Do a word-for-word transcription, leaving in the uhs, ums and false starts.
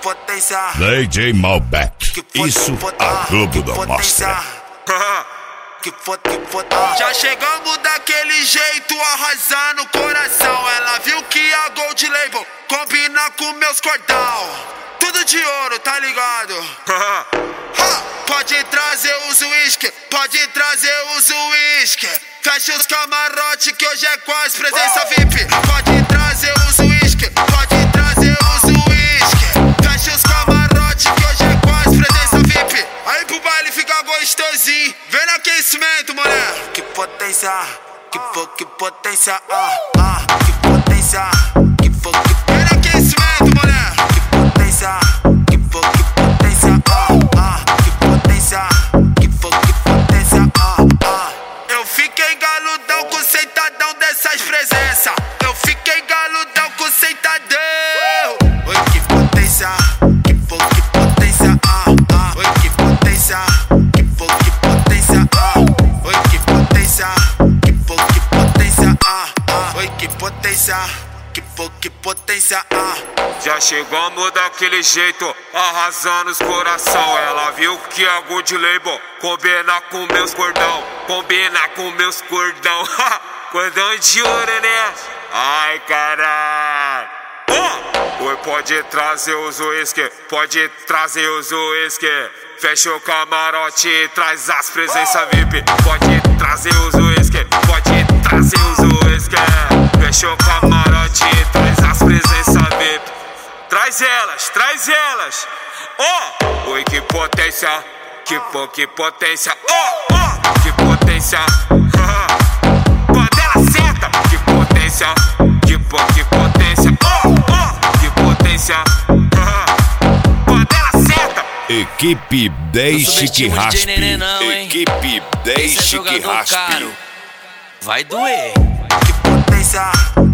potência. D J Malbec, isso a Globo não mostra. Que foda, que foda. Já chegamos daquele jeito, arrasando o coração. Ela viu que a Gold Label combina com meus cordão. Tudo de ouro, tá ligado? Ha! Pode trazer os uísque, pode trazer os uísque. Fecha os camarote que hoje é quase presença V I P. Pode trazer os uísque, pode trazer os uísque. Fecha os camarote que hoje é quase presença V I P. Aí pro baile fica gostosinho, vem no aquecimento, mané. Que potência, que fo, que potência, ah, ah, que potência, que fo, que vem no aquecimento, mané. Que potência, que fo, que potência, ah, ah, que potência, que fo, que potência, ah, ah. Eu fiquei galudão com sentadão dessas presenças. Eu fiquei galudão com sentadão. Oi, que potência, que fo, que potência, ah, ah. Oi, que potência, que fo, que potência, ah. Oi, que potência, que fo, que potência, ah, ah. Oi, que potência, que fo, que potência, ah. Já chegamos daquele jeito, arrasando os coração. Ela viu que a Gold Label combina com meus cordão, combina com meus cordão. Cordão de ouro, né? Ai, caralho. Oh! Oi, pode trazer os uísque, pode trazer os uísque. Fecha o camarote e traz as presenças V I P. Pode trazer os uísque, pode trazer os uísque. Fecha o camarote e traz as presenças V I P. Traz elas, traz elas. Oh! Oi, que potência, que pô, que potência. Oh! Oh! Que potência. Quando ela senta, que potência, que pô, que potência. Oh! Oh! Que potência. Quando ela senta. Equipe Deixe que raspe. Nenão, Equipe Deixe é que raspe. caro. Vai doer. Que potência.